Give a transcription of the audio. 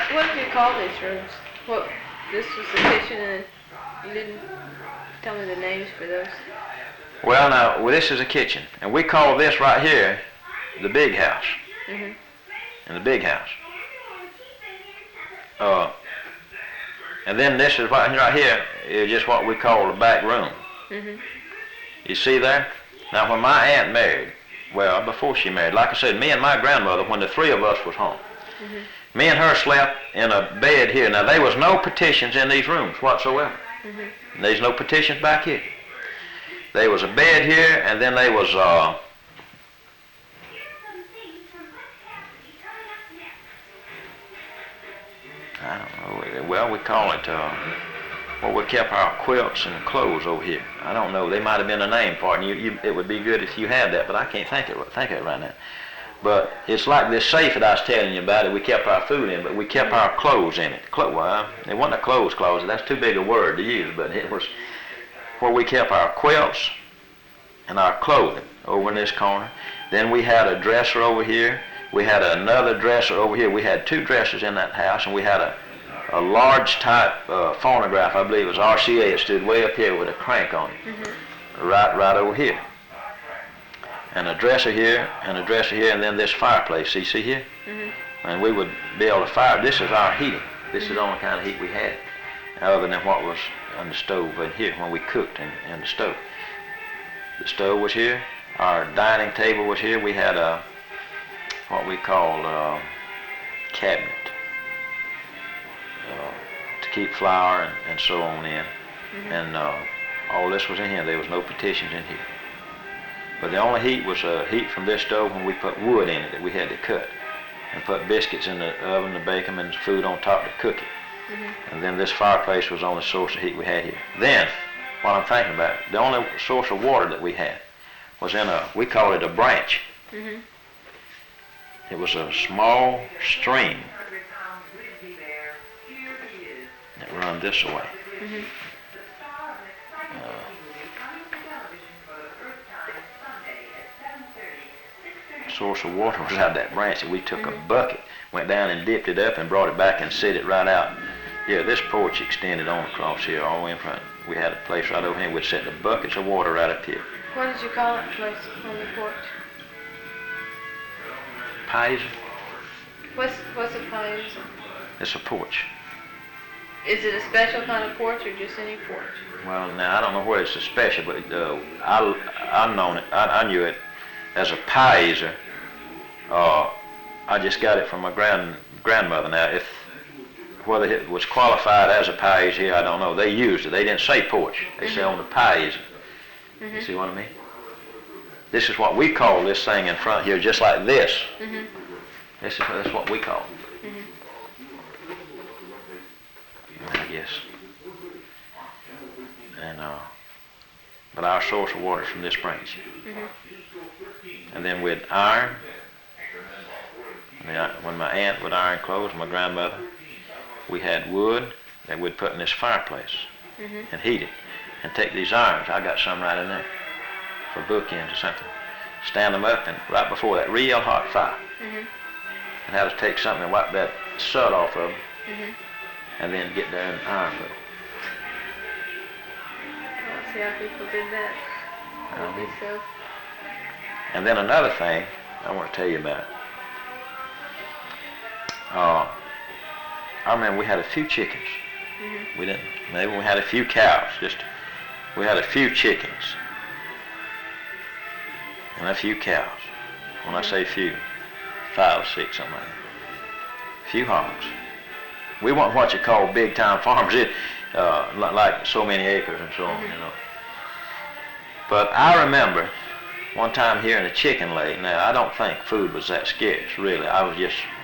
What do you call these rooms? Well, this was the kitchen, and you didn't tell me the names for those. Well, now, this is a kitchen, and we call this right here the big house. Mhm. In the big house. And then this is right here is just what we call the back room. Mhm. You see there? Now, when my aunt married, well, before she married, like I said, me and my grandmother, when the three of us was home, Mhm. me and her slept in a bed here. Now, there was no partitions in these rooms whatsoever. Mhm. There's no partitions back here. There was a bed here, and then there was, I don't know, well, we call it, well, we kept our quilts and clothes over here. I don't know, they might have been a name for it, and it would be good if you had that, but I can't think of it right now. But it's like this safe that I was telling you about it. We kept our food in, but we kept our clothes in it. Well, it wasn't a clothes closet. That's too big a word to use, but it was where we kept our quilts and our clothing over in this corner. Then we had a dresser over here. We had another dresser over here. We had two dressers in that house, and we had a large type phonograph. I believe it was RCA. It stood way up here with a crank on it, right over here. And a dresser here, and a dresser here, and then this fireplace. See here? And we would be able to fire. This is our heating. This is the only kind of heat we had, other than what was on the stove in here when we cooked in the stove. The stove was here. Our dining table was here. We had a what we called a cabinet to keep flour and so on in. And all this was in here. There was no partitions in here. But the only heat was heat from this stove when we put wood in it that we had to cut and put biscuits in the oven to bake them and food on top to cook it. And then this fireplace was the only source of heat we had here. Then, what I'm thinking about, the only source of water that we had was in we call it a branch. It was a small stream that run this way. Source of water was out that branch, and we took a bucket, went down and dipped it up and brought it back and set it right out. Yeah, this porch extended on across here all the way in front. We had a place right over here. We'd set the buckets of water right up here. What did you call that place on the porch? Pies. What's a pie? It's a porch. Is it a special kind of porch or just any porch? Well, now I don't know where it's a special, but I knew it as a pizer. I just got it from my grandmother. Now, whether it was qualified as a pies here, I don't know. They used it. They didn't say porch. They say on the pies. You see what I mean? This is what we call this thing in front here, just like this. That's what we call it. I guess. And but our source of water is from this branch. And then we'd iron. When my aunt would iron clothes, my grandmother, we had wood that we'd put in this fireplace and heat it. And take these irons, I got some right in there for bookends or something. Stand them up and right before that real hot fire. And have to take something and wipe that soot off of them. And then get there and iron them. Let's see how people did that. And then another thing I want to tell you about. I remember we had a few chickens. We didn't. Maybe we had a few cows. We had a few chickens and a few cows. When I say few, 5 or 6, something like that. A few hogs. We weren't what you call big time farmers. Like so many acres and so on, you know. But I remember one time hearing a chicken lay. Now, I don't think food was that scarce, really. I was just